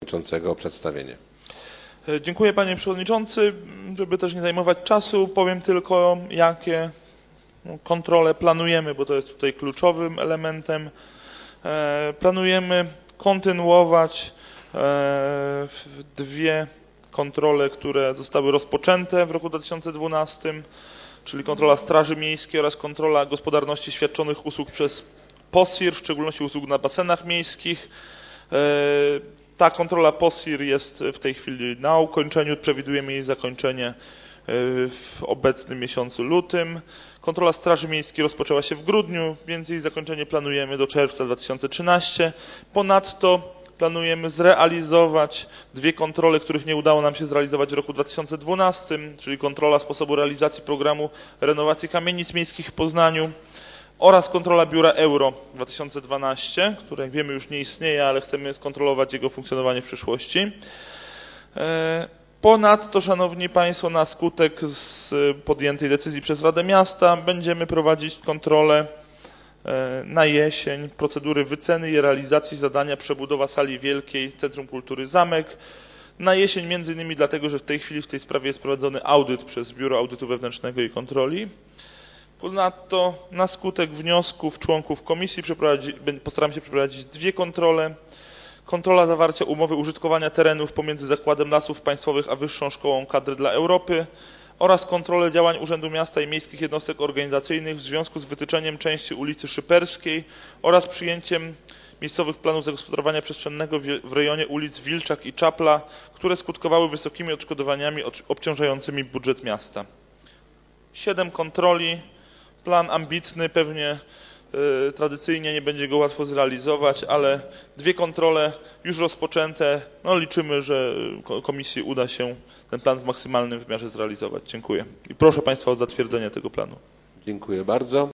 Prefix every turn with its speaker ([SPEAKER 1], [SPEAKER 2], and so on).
[SPEAKER 1] Przewodniczącego o przedstawienie.
[SPEAKER 2] Dziękuję Panie Przewodniczący. Żeby też nie zajmować czasu, powiem tylko, jakie kontrole planujemy, bo to jest tutaj kluczowym elementem. Planujemy kontynuować dwie kontrole, które zostały rozpoczęte w roku 2012, czyli kontrola Straży Miejskiej oraz kontrola gospodarności świadczonych usług przez POSIR, w szczególności usług na basenach miejskich. Ta kontrola POSIR jest w tej chwili na ukończeniu, przewidujemy jej zakończenie w obecnym miesiącu lutym. Kontrola Straży Miejskiej rozpoczęła się w grudniu, więc jej zakończenie planujemy do czerwca 2013. Ponadto planujemy zrealizować dwie kontrole, których nie udało nam się zrealizować w roku 2012, czyli kontrola sposobu realizacji programu renowacji kamienic miejskich w Poznaniu oraz kontrola Biura Euro 2012, które jak wiemy już nie istnieje, ale chcemy skontrolować jego funkcjonowanie w przyszłości. Ponadto, Szanowni Państwo, na skutek podjętej decyzji przez Radę Miasta będziemy prowadzić kontrolę na jesień, procedury wyceny i realizacji zadania przebudowa sali wielkiej Centrum Kultury Zamek. Na jesień między innymi dlatego, że w tej chwili w tej sprawie jest prowadzony audyt przez Biuro Audytu Wewnętrznego i Kontroli. Ponadto na skutek wniosków członków komisji postaram się przeprowadzić dwie kontrole. Kontrola zawarcia umowy użytkowania terenów pomiędzy Zakładem Lasów Państwowych a Wyższą Szkołą Kadry dla Europy oraz kontrolę działań Urzędu Miasta i miejskich jednostek organizacyjnych w związku z wytyczeniem części ulicy Szyperskiej oraz przyjęciem miejscowych planów zagospodarowania przestrzennego w rejonie ulic Wilczak i Czapla, które skutkowały wysokimi odszkodowaniami obciążającymi budżet miasta. 7 kontroli, plan ambitny, pewnie tradycyjnie nie będzie go łatwo zrealizować, ale dwie kontrole już rozpoczęte. No, liczymy, że komisji uda się ten plan w maksymalnym wymiarze zrealizować. Dziękuję. I proszę Państwa o zatwierdzenie tego planu.
[SPEAKER 1] Dziękuję bardzo.